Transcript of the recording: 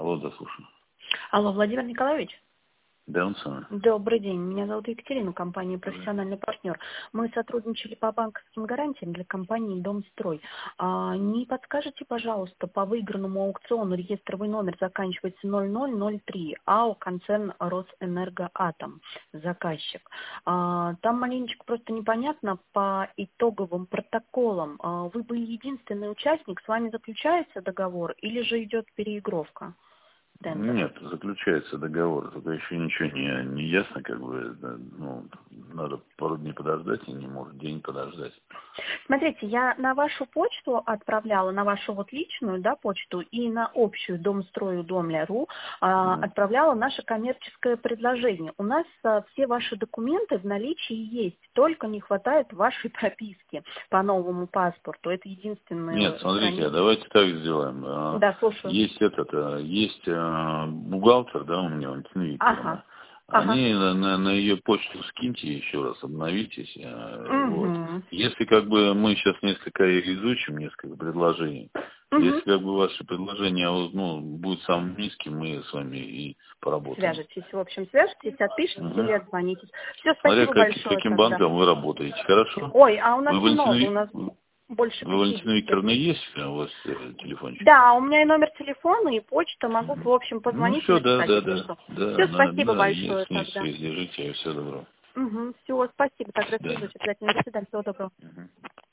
Алло, да, слушаю. Алло, Владимир Николаевич? Да, он самый. Добрый день. Меня зовут Екатерина, компания «Профессиональный партнер». Мы сотрудничали по банковским гарантиям для компании «Домстрой». Не подскажете, пожалуйста, по выигранному аукциону реестровый номер заканчивается 0003, АО «Концерн Росэнергоатом», заказчик. Там маленечко просто непонятно по итоговым протоколам. Вы были единственный участник, с вами заключается договор или же идет переигровка? Тендер. Нет, заключается договор, только еще ничего не ясно, как бы, да, ну, надо пару дней подождать, и не может день подождать. Смотрите, я на вашу почту отправляла, на вашу вот личную, да, почту, и на общую Домстрою.Дом.ру отправляла наше коммерческое предложение. У нас все ваши документы в наличии есть, только не хватает вашей прописки по новому паспорту. Это единственное. Нет, смотрите, давайте так сделаем. Да, слушаю. Есть бухгалтер, да, у меня, Валентина Викторовна. Ага. Они на ее почту скиньте еще раз, обновитесь. Вот. Угу. Если как бы мы сейчас несколько изучим, несколько предложений, если как бы ваше предложение будет самым низким, мы с вами и поработаем. Свяжетесь, в общем, свяжетесь, отпишитесь или отзвонитесь. Все, Смотря спасибо большое. каким тогда. банком вы работаете, хорошо? Ой, а у нас Вы много, у нас больше Вы, Валентина 50. Викторовна, есть у вас телефончик? Да, у меня и номер телефона, и почта. Могу, в общем, Ну позвонить и все, написать, если что. Все, спасибо большое есть тогда. связь, держите, всего доброго. Все, спасибо. До Тогда свидания. свяжусь обязательно. До свидания, всего доброго.